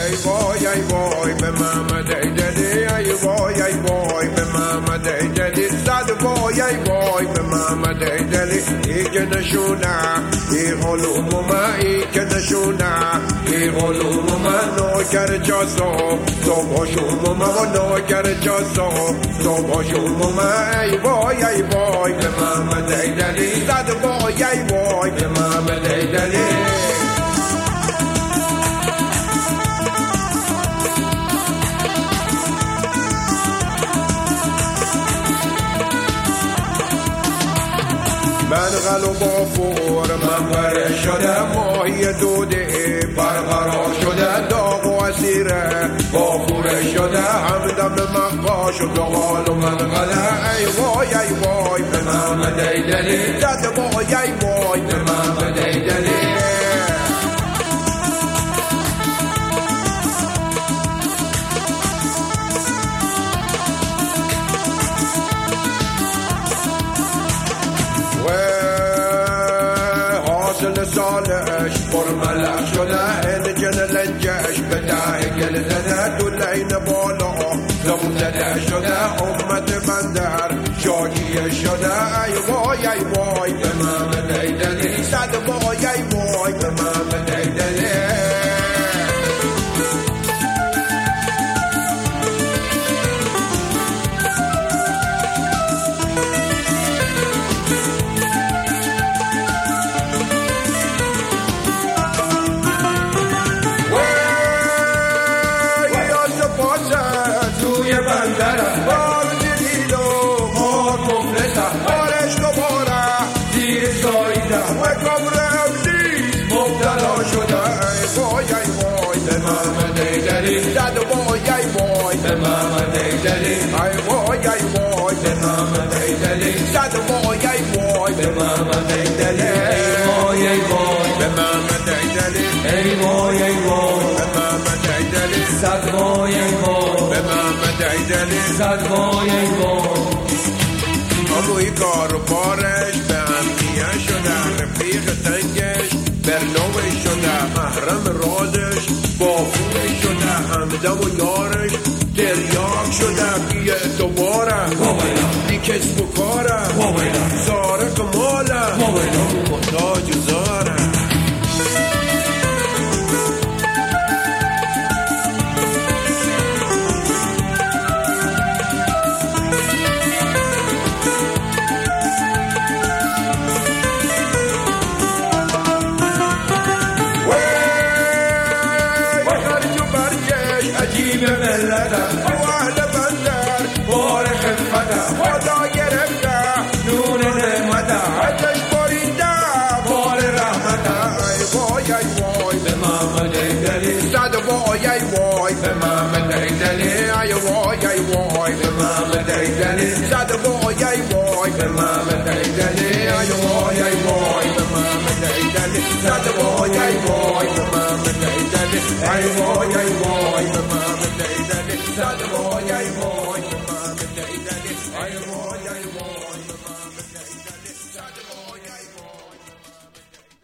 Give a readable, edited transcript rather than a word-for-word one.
ای وای به محمد ایدلی، ای وای به محمد ایدلی، صد وای به محمد ایدلی. ای که نشونه ای علوم من، ای که نشونه ای علوم من، نوکر جاسو تو باشوم من و نوکر جاسو تو باشوم من. ای وای به محمد ایدلی، صد وای به محمد ایدلی. من غلو با فور منبره شده، ماهی دوده برقرار شده، داغ و اسیره با خوره شده، همدم مقاش و دغال و منقله. ای وای به محمد ایدلی، زد وای به محمد ایدلی. سالش برملق شده، این جن لنجش به ده گل زده، دولین بالا زمون زده شده، امت بندر شاکیه شده. ای وای به محمد ایدلی، صد وای به محمد ایدلی. زد وای به محمد ایدلی، ای وای به محمد ایدلی، زد وای به محمد ایدلی. ای وای به محمد ایدلی، ای وای به محمد ایدلی، زد وای به محمد ایدلی، زد وای. هموی کار و بارش به همگیه شده، رفیق تنگش برنوه شده، محرم رادش با خوبه شده، همدم و یارش تریاک شده. بیه دوباره بی کسب و کاره، زاره کماله محتاج زاره. وای به محمد ایدلی، ای وای به محمد ایدلی، زد وای به محمد ایدلی، ای وای به محمد ایدلی، زد وای به محمد ایدلی، ای وای به محمد ایدلی، زد وای